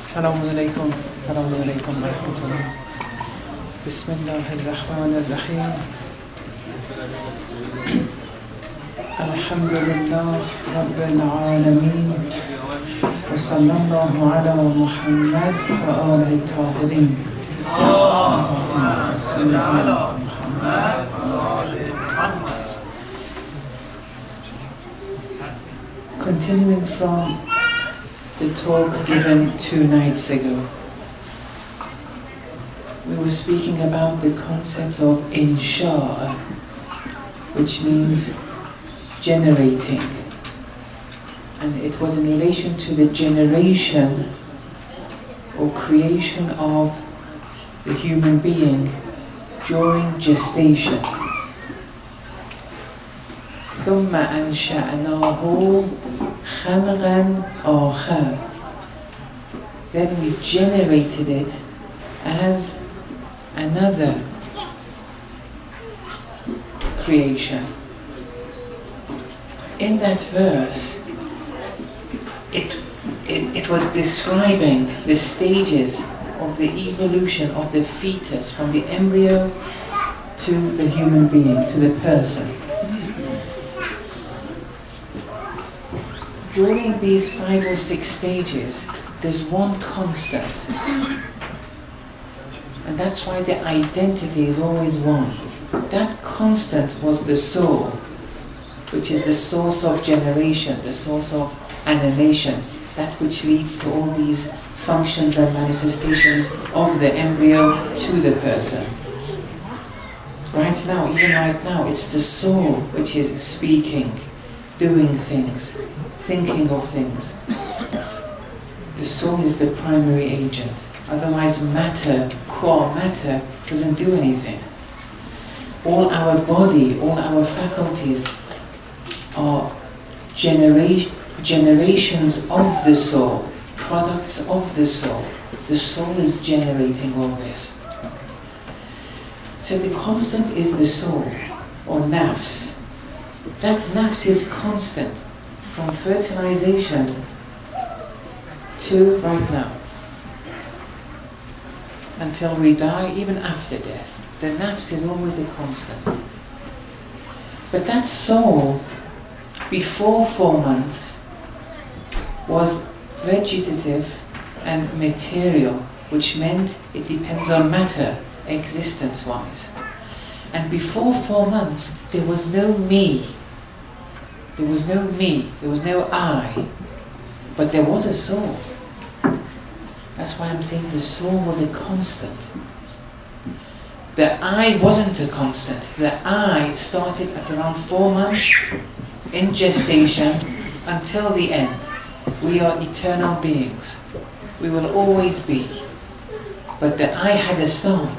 السلام عليكم ورحمة الله. بسم الله الرحمن الرحيم. الحمد لله رب العالمين، وصلى الله على محمد وآله الطاهرين. اللهم صل على محمد. Continuing from the talk given 2 nights ago, we were speaking about the concept of insha, which means generating, and it was in relation to the generation or creation of the human being during gestation. ثم أنشأناه خلقا آخر. Then we generated it as another creation. In that verse, it was describing the stages of the evolution of the fetus from the embryo to the human being, to the person. During these 5 or 6 stages, there's one constant. And that's why the identity is always one. That constant was the soul, which is the source of generation, the source of animation, that which leads to all these functions and manifestations of the embryo to the person. Even right now, it's the soul which is speaking, doing things, thinking of things. The soul is the primary agent. Otherwise matter, core matter, doesn't do anything. All our body, all our faculties are generations of the soul, products of the soul. The soul is generating all this. So the constant is the soul, or nafs. That nafs is constant from fertilization to right now, until we die, even after death. The nafs is always a constant. But that soul, before 4 months, was vegetative and material, which meant it depends on matter, existence-wise. And before 4 months, there was no me. There was no me, there was no I, but there was a soul. That's why I'm saying the soul was a constant. The I wasn't a constant. The I started at around 4 months in gestation until the end. We are eternal beings. We will always be. But the I had a start.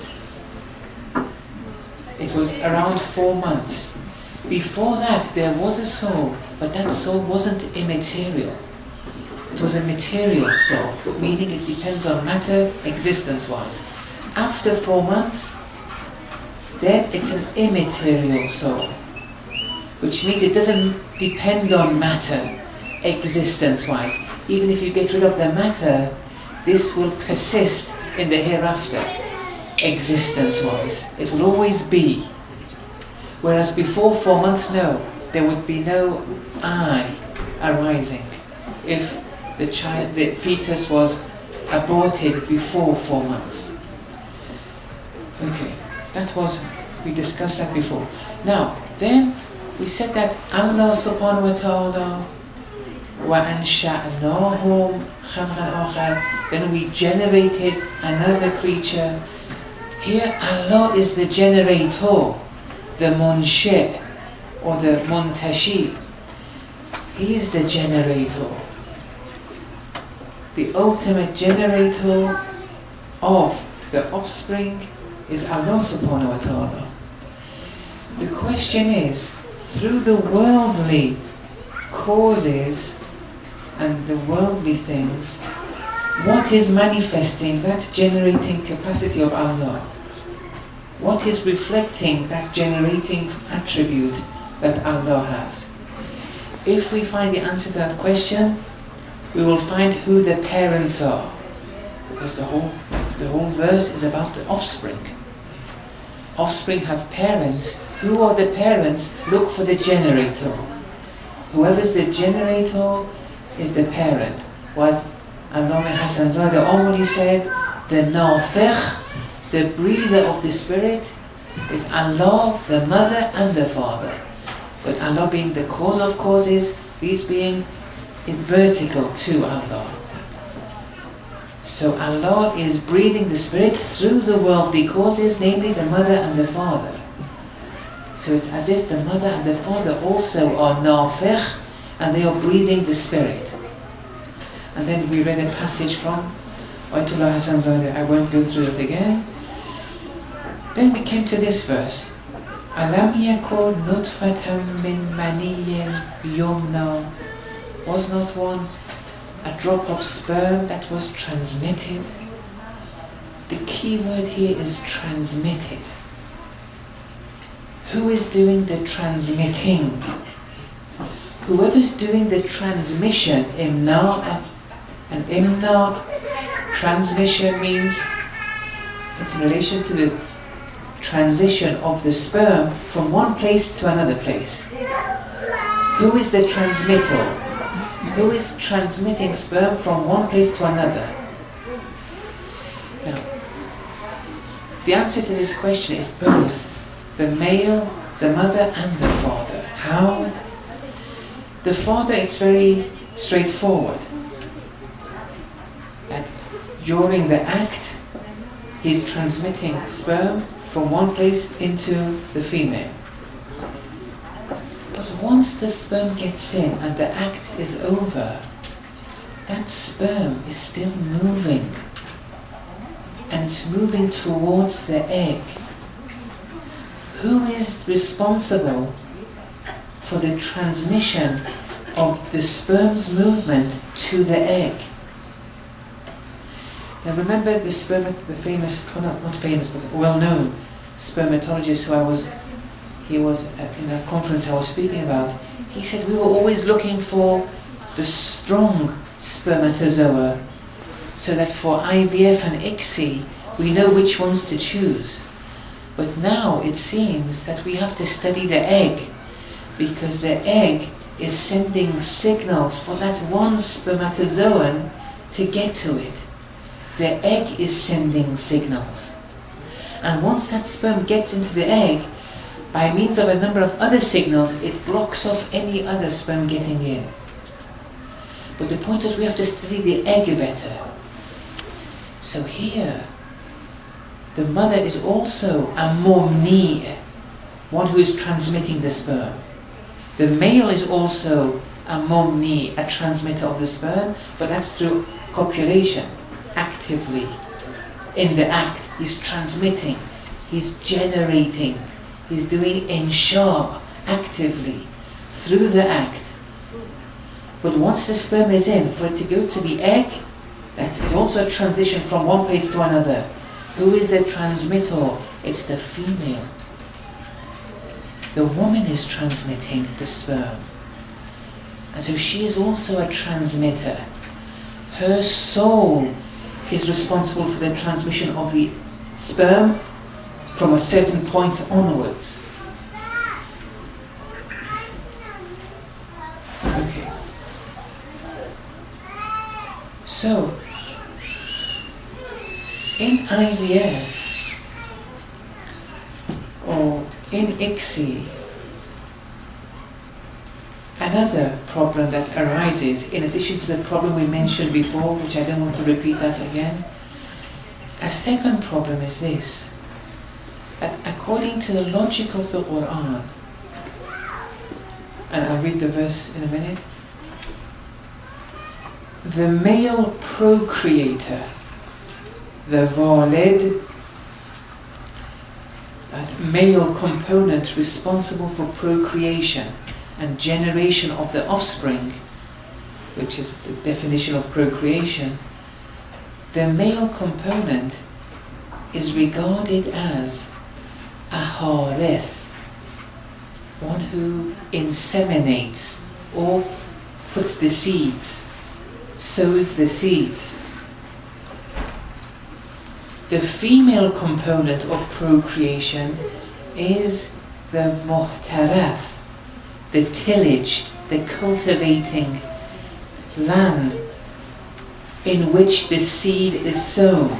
It was around 4 months. Before that, there was a soul, but that soul wasn't immaterial. It was a material soul, meaning it depends on matter, existence-wise. After 4 months, then it's an immaterial soul, which means it doesn't depend on matter, existence-wise. Even if you get rid of the matter, this will persist in the hereafter, existence-wise. It will always be. Whereas before 4 months, no, there would be no I arising if the fetus was aborted before 4 months. Okay, we discussed that before. Now, then we said that Allah subhanahu wa ta'ala وَأَنْشَأْنَاهُمْ خَلْقًا آخَرَ. Then we generated another creature. Here Allah is the generator, the munshi or the muntashi. He is the generator, the ultimate generator of the offspring is Allah subhanahu wa ta'ala. The question is, through the worldly causes and the worldly things, what is manifesting that generating capacity of Allah? What is reflecting that generating attribute that Allah has? If we find the answer to that question, we will find who the parents are. because the whole verse is about the offspring. Offspring have parents. Who are the parents? Look for the generator. Whoever's the generator is the parent. Was Allama Hassan Zada Omri said, the Nafikh, the breather of the spirit, is Allah, the mother and the father. But Allah being the cause of causes, these being vertical to Allah. So Allah is breathing the spirit through the worldly causes, namely the mother and the father. So it's as if the mother and the father also are nafikh, and they are breathing the spirit. And then we read a passage from Ayatollah Hassan Zadeh. I won't go through it again. Then we came to this verse. Alam yakun nutfatan min maniyyin yumna. Was not one a drop of sperm that was transmitted? The key word here is transmitted. Who is doing the transmitting? Whoever's doing the transmission, imna, and imna, transmission means it's in relation to the transition of the sperm from one place to another place. Who is the transmitter? Who is transmitting sperm from one place to another? Now, the answer to this question is both. The male, the mother and the father. How? The father, it's very straightforward. That during the act, he's transmitting sperm from one place into the female. But once the sperm gets in and the act is over, that sperm is still moving. And it's moving towards the egg. Who is responsible for the transmission of the sperm's movement to the egg? Now remember the famous, not famous, but well-known spermatologist he was in that conference I was speaking about. He said we were always looking for the strong spermatozoa, so that for IVF and ICSI we know which ones to choose. But now it seems that we have to study the egg, because the egg is sending signals for that one spermatozoan to get to it. The egg is sending signals. And once that sperm gets into the egg, by means of a number of other signals, it blocks off any other sperm getting in. But the point is we have to study the egg better. So here, the mother is also a mumni, one who is transmitting the sperm. The male is also a mumni, a transmitter of the sperm, but that's through copulation, actively. In the act, he's transmitting, he's generating, he's doing insha actively through the act. But once the sperm is in, for it to go to the egg, that is also a transition from one place to another. Who is the transmitter? It's the female. The woman is transmitting the sperm. And so she is also a transmitter. Her soul is responsible for the transmission of the sperm from a certain point onwards. Okay. So, in IVF or in ICSI, another problem that arises, in addition to the problem we mentioned before, which I don't want to repeat that again, a second problem is this, that according to the logic of the Quran, and I'll read the verse in a minute, the male procreator, the walid, that male component responsible for procreation and generation of the offspring, which is the definition of procreation, the male component is regarded as a harith, one who inseminates or puts the seeds, sows the seeds. The female component of procreation is the muhtarath, the tillage, the cultivating land in which the seed is sown.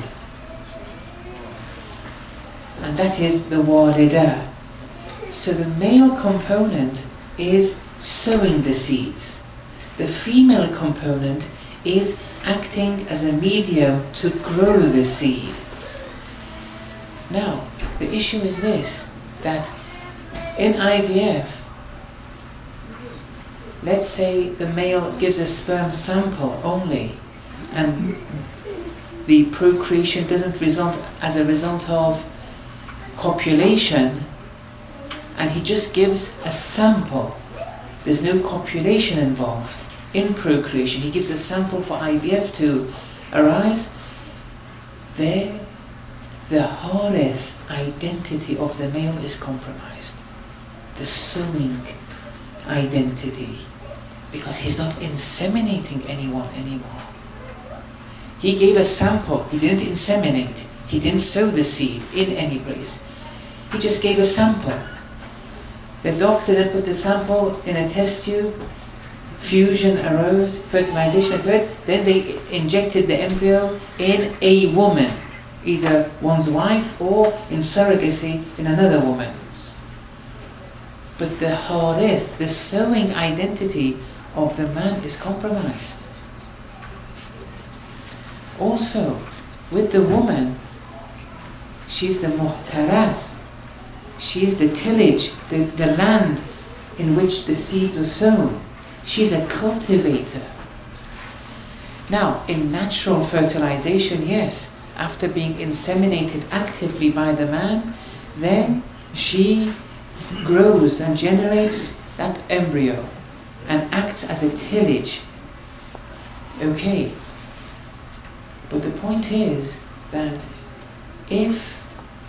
And that is the walida. So the male component is sowing the seeds. The female component is acting as a medium to grow the seed. Now, the issue is this, that in IVF, let's say the male gives a sperm sample only, and the procreation doesn't result as a result of copulation, and he just gives a sample. There's no copulation involved in procreation. He gives a sample for IVF to arise. There, the harith identity of the male is compromised. The sowing identity, because he's not inseminating anyone anymore. He gave a sample. He didn't inseminate. He didn't sow the seed in any place. He just gave a sample. The doctor then put the sample in a test tube, fusion arose, fertilization occurred, then they injected the embryo in a woman, either one's wife or in surrogacy in another woman. But the harith, the sowing identity of the man is compromised. Also, with the woman, she's the muhtarath. She's the tillage, the land in which the seeds are sown. She's a cultivator. Now, in natural fertilization, yes, after being inseminated actively by the man, then she grows and generates that embryo and acts as a tillage. Okay. But the point is that if,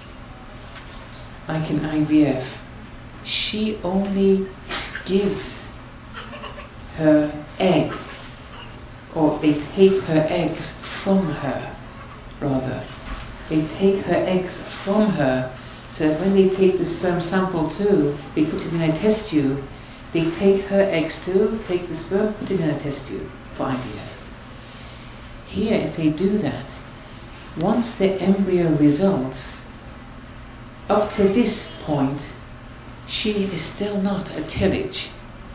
like in IVF, she only gives her egg, or they take her eggs from her, rather. They take her eggs from her, so that when they take the sperm sample too, they put it in a test tube. They take her eggs too, take the sperm, put it in a test tube for IVF. Here, if they do that, once the embryo results, up to this point, she is still not a tillage.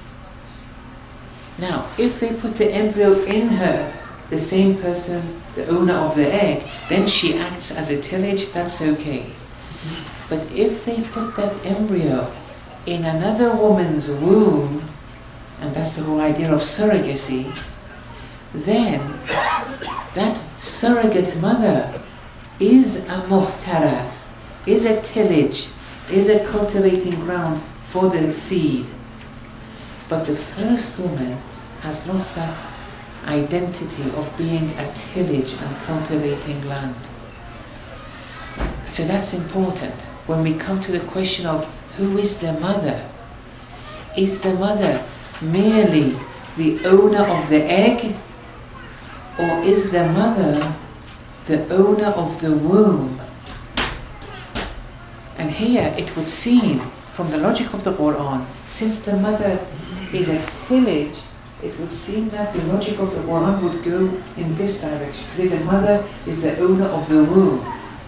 Now, if they put the embryo in her, the same person, the owner of the egg, then she acts as a tillage, that's okay. But if they put that embryo in another woman's womb, and that's the whole idea of surrogacy, then that surrogate mother is a muhtarath, is a tillage, is a cultivating ground for the seed. But the first woman has lost that identity of being a tillage and cultivating land. So that's important. When we come to the question of who is the mother, is the mother merely the owner of the egg, or is the mother the owner of the womb? And here it would seem, from the logic of the Quran, since the mother is a tillage, it would seem that the logic of the Quran would go in this direction, to say the mother is the owner of the womb.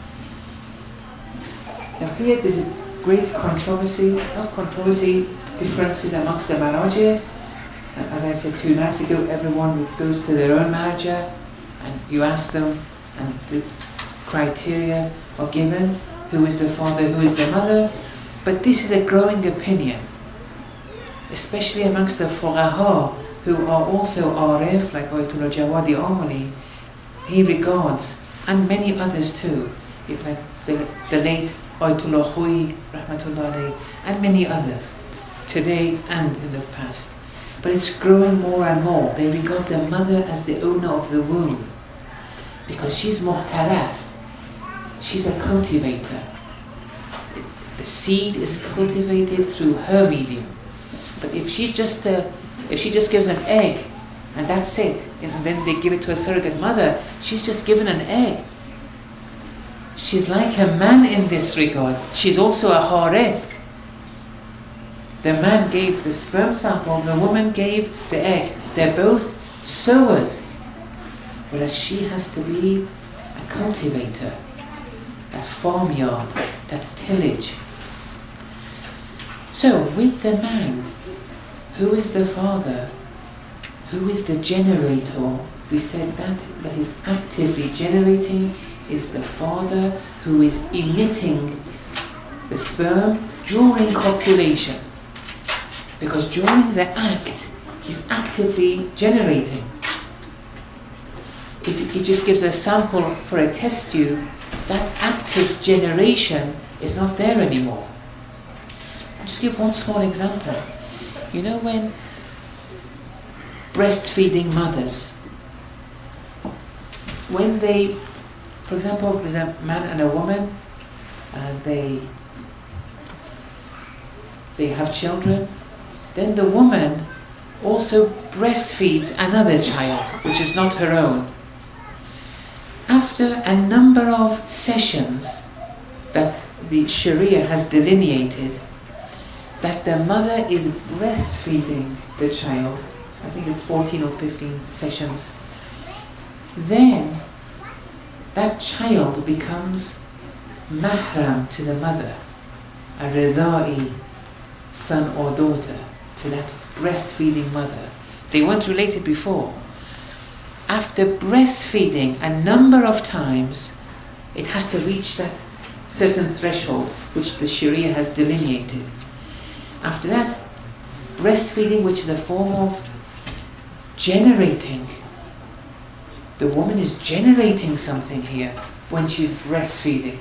Now here there's a great controversy, not controversy, differences amongst the marajih. As I said 2 nights ago, everyone goes to their own marajih and you ask them, and the criteria are given, who is the father, who is the mother. But this is a growing opinion, especially amongst the fuqaha, who are also arif, like Ayatollah Jawadi Amali. He regards, and many others too, like the late Ayatollah Khouyi, rahmatullah alayhi, and many others, today and in the past. But it's growing more and more. They regard the mother as the owner of the womb, because she's muhtarath, she's a cultivator. The seed is cultivated through her medium. But if she just gives an egg, and that's it, and then they give it to a surrogate mother, she's just given an egg. she's like a man in this regard. She's also a harith. The man gave the sperm sample, the woman gave the egg. They're both sowers. Whereas she has to be a cultivator, that farmyard, that tillage. So with the man, who is the father? Who is the generator? We said that is actively generating is the father who is emitting the sperm during copulation. Because during the act, he's actively generating. If he just gives a sample for a test tube, that active generation is not there anymore. I'll just give one small example. You know when breastfeeding mothers, when they, for example, there's a man and a woman, and they have children, then the woman also breastfeeds another child, which is not her own. After a number of sessions that the Sharia has delineated, that the mother is breastfeeding the child, I think it's 14 or 15 sessions, then that child becomes mahram to the mother, a ridha'i, son or daughter, to that breastfeeding mother. They weren't related before. After breastfeeding a number of times, it has to reach that certain threshold which the Sharia has delineated. After that, breastfeeding, which is a form of generating. The woman is generating something here when she's breastfeeding.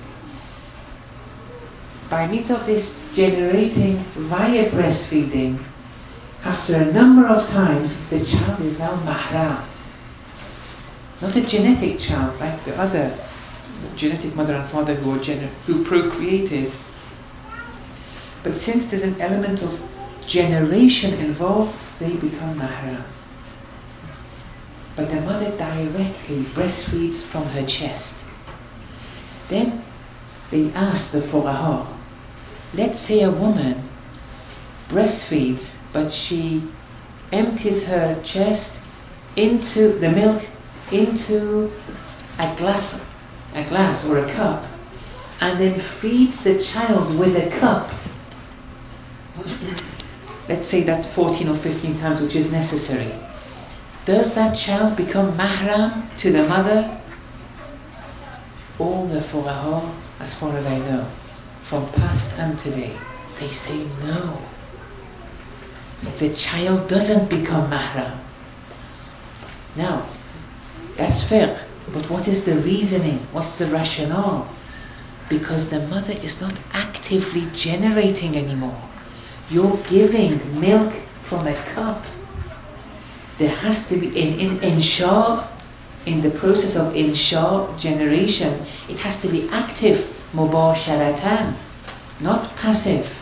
By means of this generating via breastfeeding, after a number of times, the child is now mahram. Not a genetic child like the other genetic mother and father who procreated. But since there's an element of generation involved, they become mahram. But the mother directly breastfeeds from her chest. Then they ask the fuqaha, let's say a woman breastfeeds, but she empties her chest into the milk, into a glass or a cup, and then feeds the child with a cup. Let's say that 14 or 15 times, which is necessary. Does that child become mahram to the mother? All the fuqaha, as far as I know, from past and today, they say no. The child doesn't become mahram. Now, that's fiqh, but what is the reasoning? What's the rationale? Because the mother is not actively generating anymore. You're giving milk from a cup. There has to be, in insha, in the process of insha, generation, it has to be active, mubasharatan, not passive.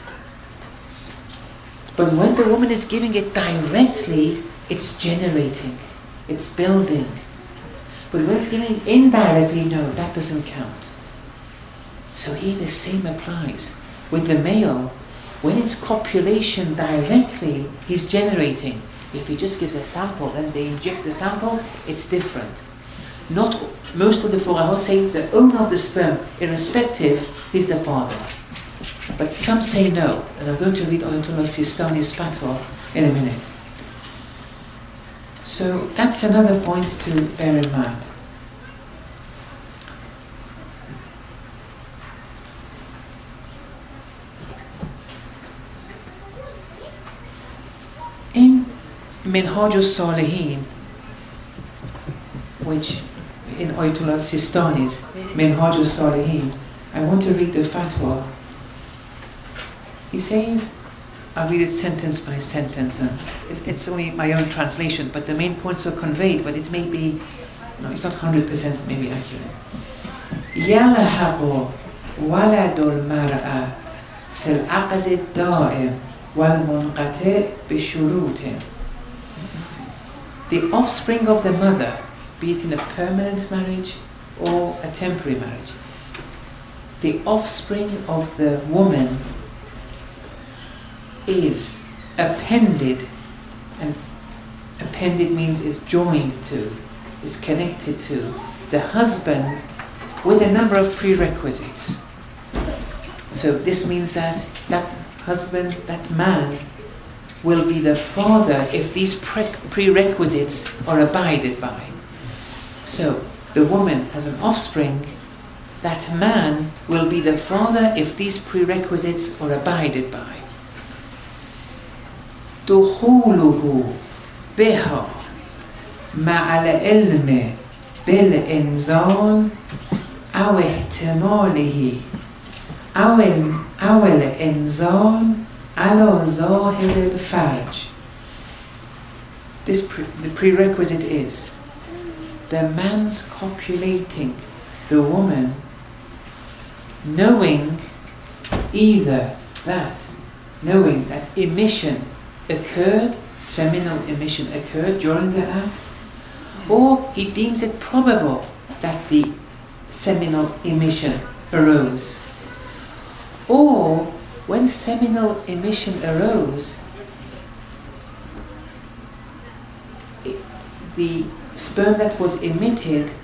But when the woman is giving it directly, it's generating, it's building. But when it's giving indirectly, no, that doesn't count. So here the same applies. With the male, when it's copulation directly, he's generating. If he just gives a sample and they inject the sample, it's different. Not most of the fuqaha say the owner of the sperm, irrespective, is the father. But some say no, and I'm going to read Ayatollah Sistani's fatwa in a minute. So that's another point to bear in mind. In Minhaj al-Salihin, which in Ayatollah Sistani's Minhaj al-Salihin, I want to read the fatwa. He says, I'll read it sentence by sentence, and it's only my own translation, but the main points are conveyed, but it may be, no, it's not 100% maybe accurate. يلحق ولد المرأة في العقد الدائم والمنقطع بشروط. The offspring of the mother, be it in a permanent marriage or a temporary marriage, the offspring of the woman is appended, and appended means is joined to, is connected to the husband with a number of prerequisites. So this means that that husband, that man, will be the father if these prerequisites are abided by. So the woman has an offspring, that man will be the father if these prerequisites are abided by. دخوله بها مع العلم بالإنزال أو احتماله أو الإنزال على ظاهر الفرج. The prerequisite is the man's copulating the woman, knowing that emission occurred, seminal emission occurred during the act, or he deems it probable that the seminal emission arose. Or when seminal emission arose, the sperm that was emitted,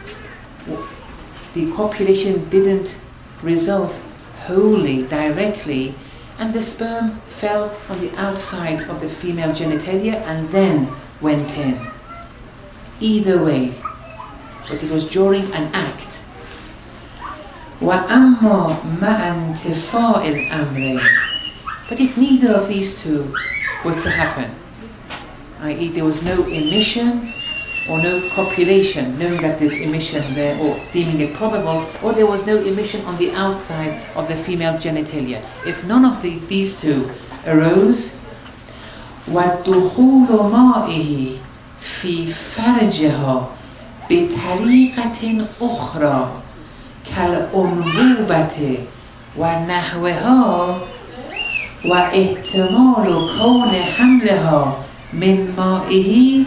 the copulation didn't result wholly, directly, and the sperm fell on the outside of the female genitalia and then went in. Either way, but it was during an act. وَأَمَّا مَعَ انْتِفَاءِ الْأَمْرَيْنِ. But if neither of these two were to happen, i.e. there was no emission or no copulation, knowing that there's emission there or deeming it probable, or there was no emission on the outside of the female genitalia. If none of these two arose, وَدُخُولُ مَائِهِ فِي فَرْجِهَا بِطَرِيقَةٍ أُخْرَى كالأنبوبة ونحوها واحتمال كون حملها من مائه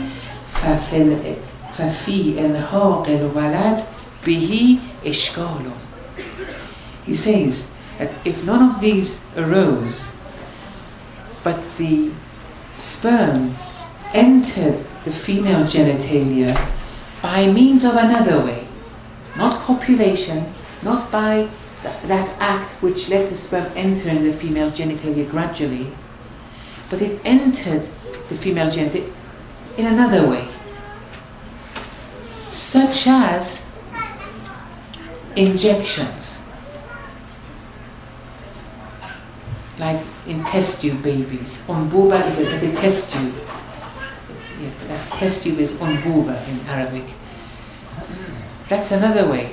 ففي إلحاق الولد به إشكال. He says that if none of these arose, but the sperm entered the female genitalia by means of another way, not copulation, not by that act which let the sperm enter in the female genitalia gradually, but it entered the female genitalia in another way, such as injections, like in test tube babies. Unbuba is like a test tube. That test tube is unbuba in Arabic. That's another way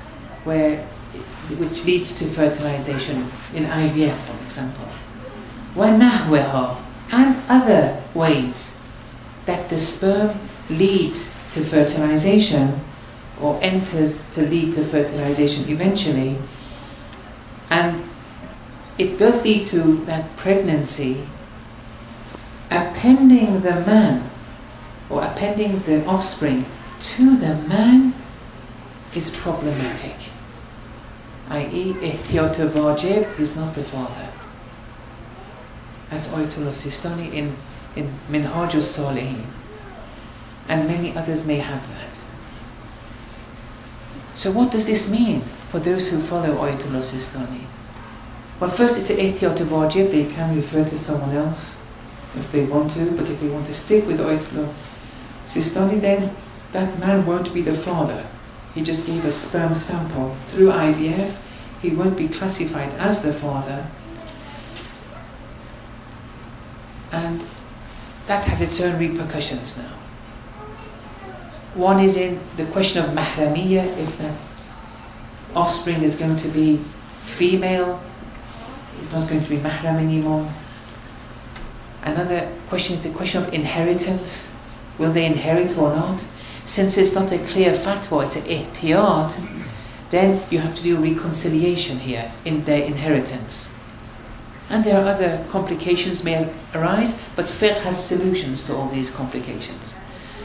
which leads to fertilization in IVF, for example. وَنَحْوَهَا, and other ways that the sperm leads to fertilization or enters to lead to fertilization eventually, and it does lead to that pregnancy. Appending the man or appending the offspring to the man is problematic, i.e. Ihtiyat al-Wajib is not the father. That's Ayatollah Sistani in Minhaj al-Salihin, and many others may have that. So what does this mean for those who follow Ayatollah Sistani? Well, first it's an Ihtiyat al-Wajib. They can refer to someone else if they want to, but if they want to stick with Ayatollah Sistani, then that man won't be the father. He just gave a sperm sample through IVF. He won't be classified as the father. And that has its own repercussions now. One is in the question of mahramiyya, if that offspring is going to be female, it's not going to be mahram anymore. Another question is the question of inheritance. Will they inherit or not? Since it's not a clear fatwa, it's an ihtiyat, then you have to do reconciliation here in their inheritance. And there are other complications may arise, but fiqh has solutions to all these complications.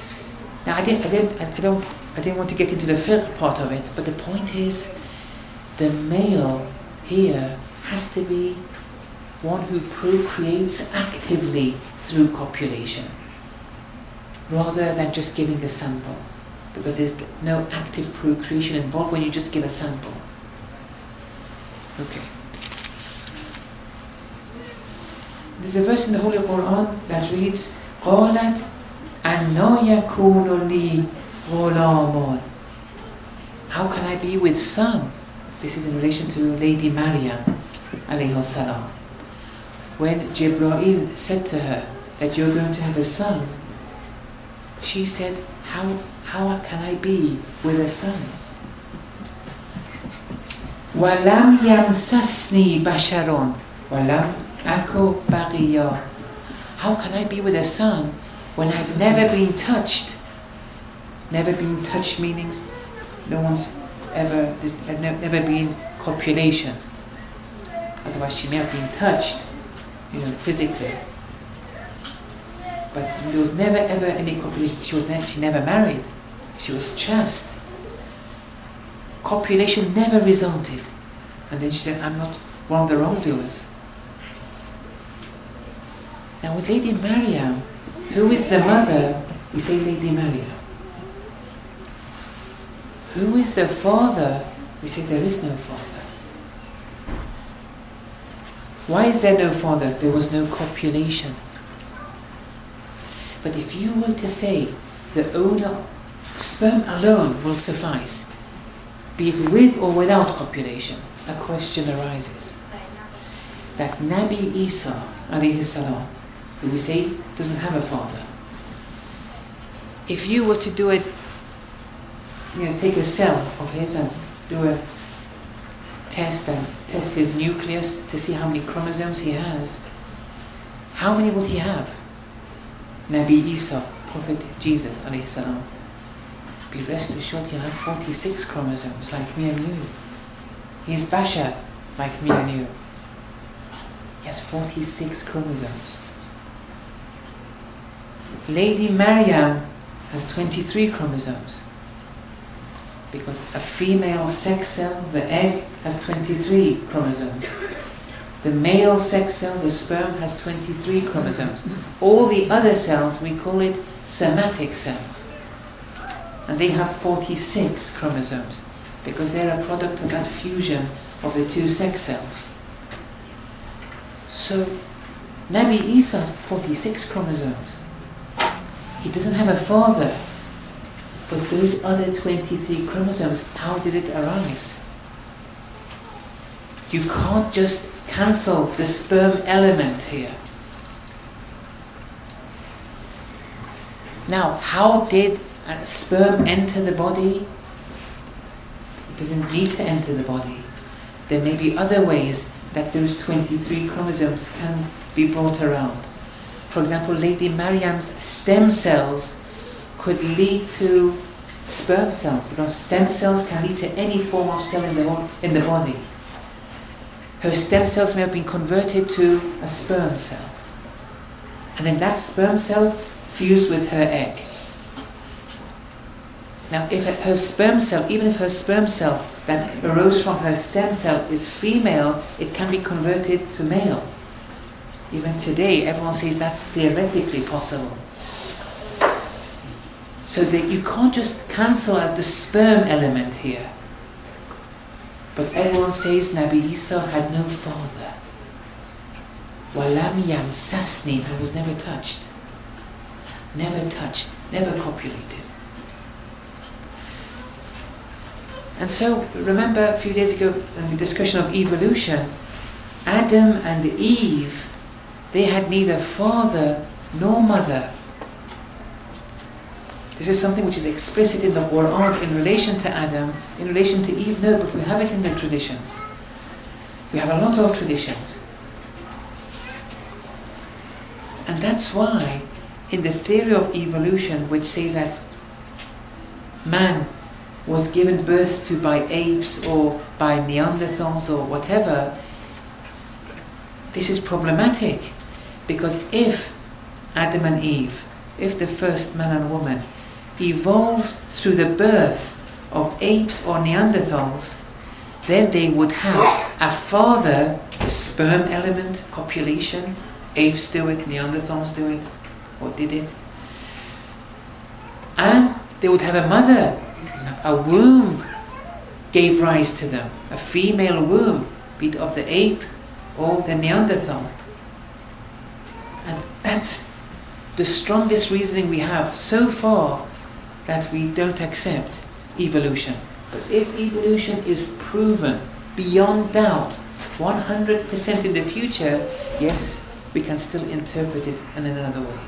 Now, I didn't want to get into the fiqh part of it, but the point is, the male here has to be one who procreates actively through copulation, rather than just giving a sample, because there's no active procreation involved when you just give a sample. Okay. There's a verse in the Holy Quran that reads, قالت أَنَّا يَكُونُ لِي غُلَامٌ. How can I be with son? This is in relation to Lady Maryam alayhi salam. When Jibreel said to her that you're going to have a son, she said, how can I be with a son? وَلَمْ يَمْسَسْنِي بَشَرٌ وَلَمْ أَكُ بَغِيًّا. How can I be with a son when I've never been touched? Never been touched meaning no one's ever, there's never been copulation. Otherwise she may have been touched, physically. But there was never ever any copulation. She never married. She was chaste. Copulation never resulted. And then she said, I'm not one of the wrongdoers. Now with Lady Maryam, who is the mother? We say Lady Maryam. Who is the father? We say there is no father. Why is there no father? There was no copulation. But if you were to say the owner, sperm alone will suffice, be it with or without copulation, a question arises. That Nabi Isa alayhi salam, who we say doesn't have a father, if you were to do it, take a cell of his and do a test and test his nucleus to see how many chromosomes he has, how many would he have? Nabi Isa, Prophet Jesus alayhi salam, be rest assured he'll have 46 chromosomes like me and you. He's Bashar like me and you. He has 46 chromosomes. Lady Maryam has 23 chromosomes. Because a female sex cell, the egg, has 23 chromosomes. The male sex cell, the sperm, has 23 chromosomes. All the other cells, we call it somatic cells. And they have 46 chromosomes, because they're a product of that fusion of the two sex cells. So, Nabi Isa has 46 chromosomes. He doesn't have a father. But those other 23 chromosomes, how did it arise? You can't just cancel the sperm element here. Now, how did a sperm enter the body? It doesn't need to enter the body. There may be other ways that those 23 chromosomes can be brought around. For example, Lady Maryam's stem cells could lead to sperm cells, because stem cells can lead to any form of cell in the body. Her stem cells may have been converted to a sperm cell, and then that sperm cell fused with her egg. Now, if her sperm cell, even if her sperm cell that arose from her stem cell is female, it can be converted to male. Even today, everyone says that's theoretically possible. So that you can't just cancel out the sperm element here. But everyone says Nabi Isa had no father. وَلَمْ يَمْسَسْنِي, I was never touched. Never touched, never copulated. And so, remember a few days ago in the discussion of evolution, Adam and Eve, they had neither father nor mother. This is something which is explicit in the Quran in relation to Adam, in relation to Eve, no, but we have it in the traditions. We have a lot of traditions. And that's why, in the theory of evolution, which says that man was given birth to by apes or by Neanderthals or whatever, this is problematic. Because if Adam and Eve, if the first man and woman evolved through the birth of apes or Neanderthals, then they would have a father, the sperm element, copulation. Apes do it, Neanderthals do it, or did it. And they would have a mother, a womb gave rise to them, a female womb, be it of the ape or the Neanderthal. And that's the strongest reasoning we have so far, that we don't accept evolution. But if evolution is proven beyond doubt, 100% in the future, yes, we can still interpret it in another way.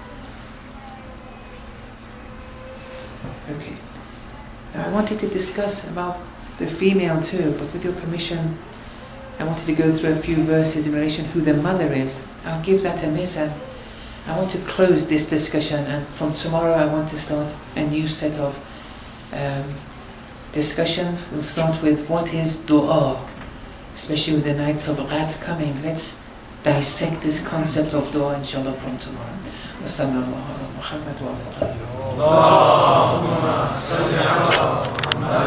Okay. Now I wanted to discuss about the female too, but with your permission, I wanted to go through a few verses in relation to who the mother is. I'll give that a miss, and I want to close this discussion, and from tomorrow I want to start a new set of discussions. We'll start with what is dua, especially with the nights of Qadr coming. Let's dissect this concept of dua, inshallah, from tomorrow. Wa sallallahu ala Muhammad wa ala alihi.